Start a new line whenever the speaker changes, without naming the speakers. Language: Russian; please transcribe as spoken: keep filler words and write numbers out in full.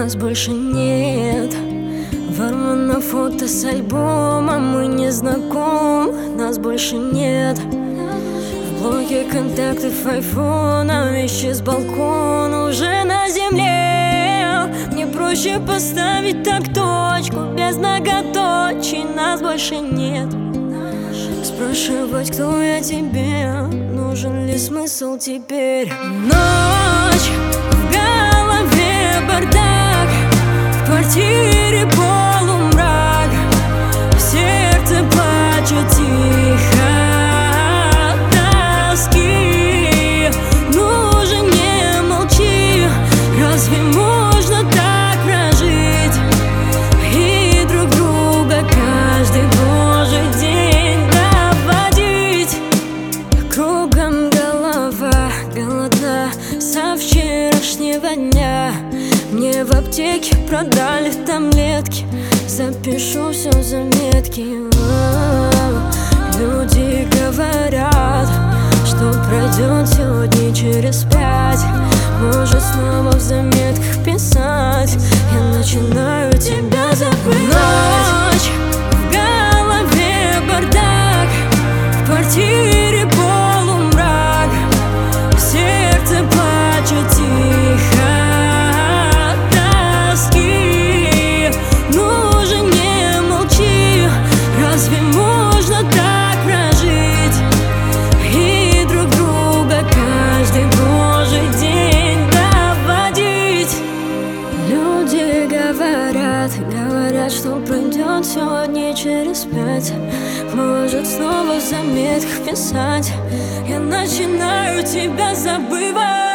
нас больше нет. Ворван на фото с альбома, мы не знаком, нас больше нет. В блоке контактов айфона, вещи с балкона уже на земле. Мне проще поставить так точку, без многоточий, нас больше нет. Спрашивать, кто я тебе, нужен ли смысл теперь? Ночь, в голове бардак, в квартире полумрак, в сердце плачет тихо от тоски. Ну же, не молчи, разве можно так прожить и друг друга каждый божий день доводить? Кругом голова голодна со вчерашнего дня. Мне в аптеке продали таблетки, запишу все в заметки. Люди говорят, что пройдет сегодня через пять. Может снова в заметках писать, я начинаю тебя забывать. Ночь, в голове бардак, в квартире полумрак, в сердце плачет тихо от тоски. Ну же, не молчи, разве можно так прожить и друг друга каждый божий день доводить? Люди говорят, говорят, что пройдет сегодня через пять. Может снова в заметках писать, я начинаю тебя забывать.